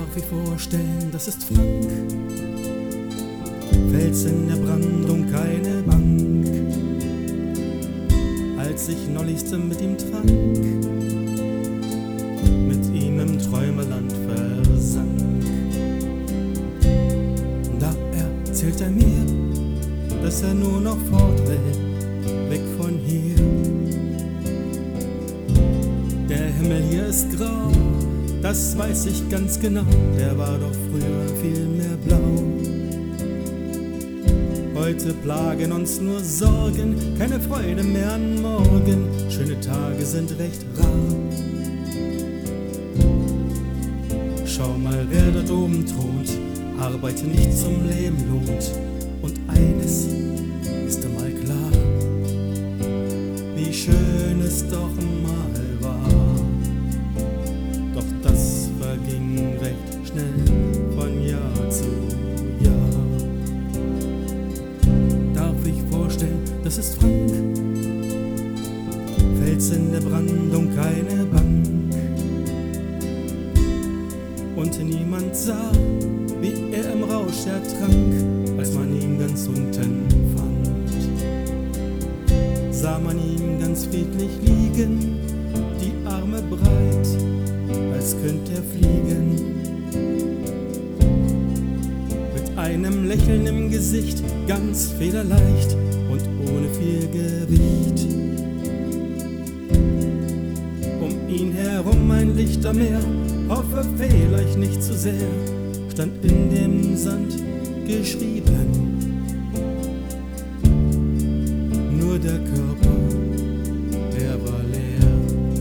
Darf ich vorstellen, das ist Frank. Fels in der Brandung, keine Bank. Als ich neulichst mit ihm trank, mit ihm im Träumeland versank. Da erzählt er mir, dass er nur noch fort will, weg von hier. Der Himmel hier ist grau, das weiß ich ganz genau, der war doch früher viel mehr blau. Heute plagen uns nur Sorgen, keine Freude mehr an morgen, schöne Tage sind recht rar. Schau mal, wer dort oben thront, Arbeit nicht zum Leben lohnt. Und eines ist einmal klar, wie schön es doch mal war. Doch das verging recht schnell von Jahr zu Jahr. Darf ich vorstellen, das ist Frank. Fels in der Brandung, keine Bank. Und niemand sah, wie er im Rausch ertrank, als man ihn ganz unten fand. Sah man ihn ganz friedlich liegen, die Arme breit, als könnte er fliegen. Mit einem Lächeln im Gesicht, ganz federleicht und ohne viel Gewicht. Um ihn herum ein Lichtermeer, hoffe, fehl euch nicht zu sehr, stand in dem Sand geschrieben. Nur der Körper, der war leer.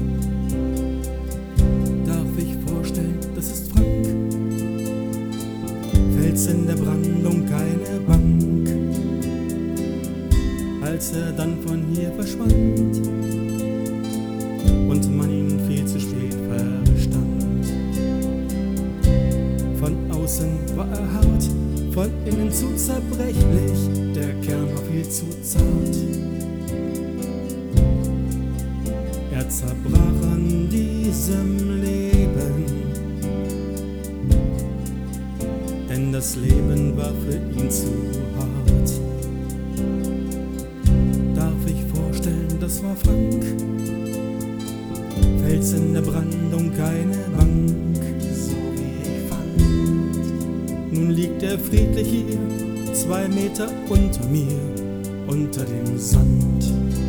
Darf ich vorstellen, das ist Frank. Fels in der Brandung, keine Bank. Als er dann von hier verschwand und man ihn viel zu spät verstand. Von außen war er hart, von innen zu zerbrechlich, der Kern war viel zu zart. Er zerbrach an diesem Leben, denn das Leben war für ihn zu hart. Darf ich vorstellen, das war Frank. Fels in der Brandung, keine Bank, so wie ich fand. Nun liegt er friedlich hier, 2 Meter unter mir, unter dem Sand.